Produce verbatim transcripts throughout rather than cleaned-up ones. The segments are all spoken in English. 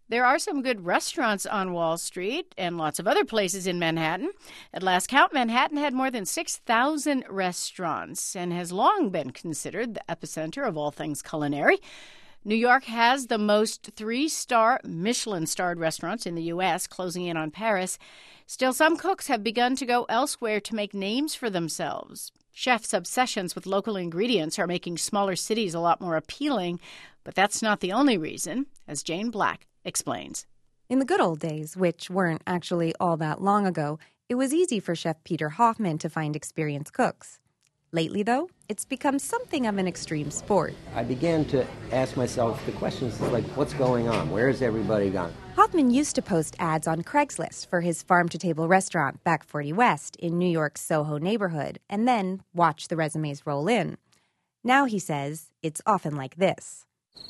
There are some good restaurants on Wall Street and lots of other places in Manhattan. At last count, Manhattan had more than six thousand restaurants and has long been considered the epicenter of all things culinary. New York has the most three-star Michelin-starred restaurants in the U S, closing in on Paris. Still, some cooks have begun to go elsewhere to make names for themselves. Chefs' obsessions with local ingredients are making smaller cities a lot more appealing, but that's not the only reason, as Jane Black explains. In the good old days, which weren't actually all that long ago, it was easy for Chef Peter Hoffman to find experienced cooks. Lately, though, it's become something of an extreme sport. I began to ask myself the questions like, what's going on? Where has everybody gone? Hoffman used to post ads on Craigslist for his farm-to-table restaurant, Back forty West, in New York's Soho neighborhood, and then watch the resumes roll in. Now, he says, it's often like this.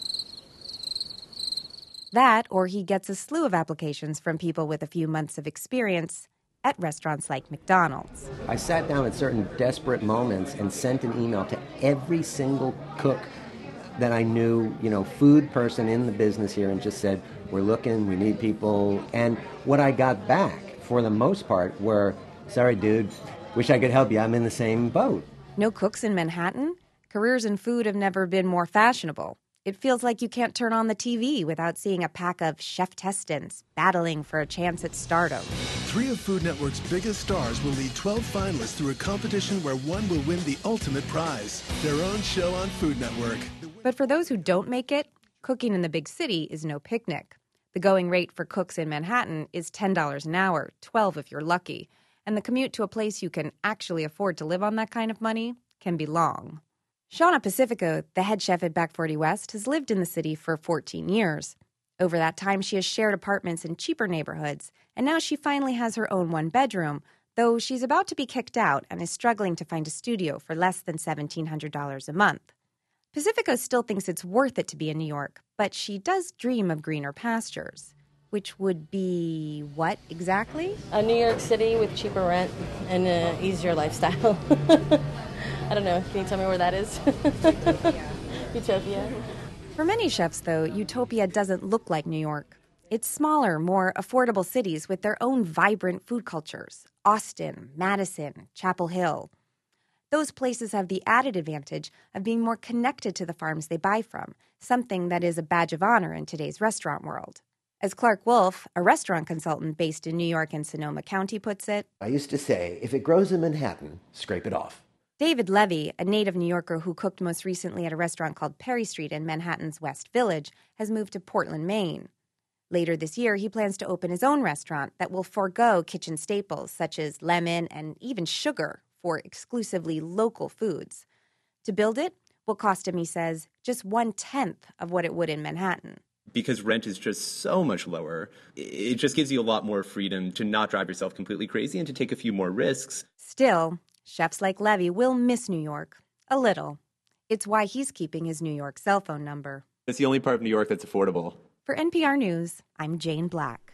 That, or he gets a slew of applications from people with a few months of experience at restaurants like McDonald's. I sat down at certain desperate moments and sent an email to every single cook that I knew, you know, food person in the business here, and just said, we're looking, we need people. And what I got back, for the most part, were, sorry, dude, wish I could help you, I'm in the same boat. No cooks in Manhattan? Careers in food have never been more fashionable. It feels like you can't turn on the T V without seeing a pack of chef testants battling for a chance at stardom. Three of Food Network's biggest stars will lead twelve finalists through a competition where one will win the ultimate prize, their own show on Food Network. But for those who don't make it, cooking in the big city is no picnic. The going rate for cooks in Manhattan is ten dollars an hour, twelve dollars if you're lucky. And the commute to a place you can actually afford to live on that kind of money can be long. Shauna Pacifico, the head chef at Back forty West, has lived in the city for fourteen years. Over that time, she has shared apartments in cheaper neighborhoods, and now she finally has her own one-bedroom, though she's about to be kicked out and is struggling to find a studio for less than seventeen hundred dollars a month. Pacifico still thinks it's worth it to be in New York, but she does dream of greener pastures, which would be what exactly? A New York City with cheaper rent and an easier lifestyle. I don't know. Can you tell me where that is? Utopia. Utopia. For many chefs, though, Utopia doesn't look like New York. It's smaller, more affordable cities with their own vibrant food cultures. Austin, Madison, Chapel Hill. Those places have the added advantage of being more connected to the farms they buy from, something that is a badge of honor in today's restaurant world. As Clark Wolf, a restaurant consultant based in New York and Sonoma County, puts it, I used to say, if it grows in Manhattan, scrape it off. David Levy, a native New Yorker who cooked most recently at a restaurant called Perry Street in Manhattan's West Village, has moved to Portland, Maine. Later this year, he plans to open his own restaurant that will forego kitchen staples such as lemon and even sugar for exclusively local foods. To build it will cost him, he says, just one-tenth of what it would in Manhattan. Because rent is just so much lower, it just gives you a lot more freedom to not drive yourself completely crazy and to take a few more risks. Still, chefs like Levy will miss New York. A little. It's why he's keeping his New York cell phone number. It's the only part of New York that's affordable. For N P R News, I'm Jane Black.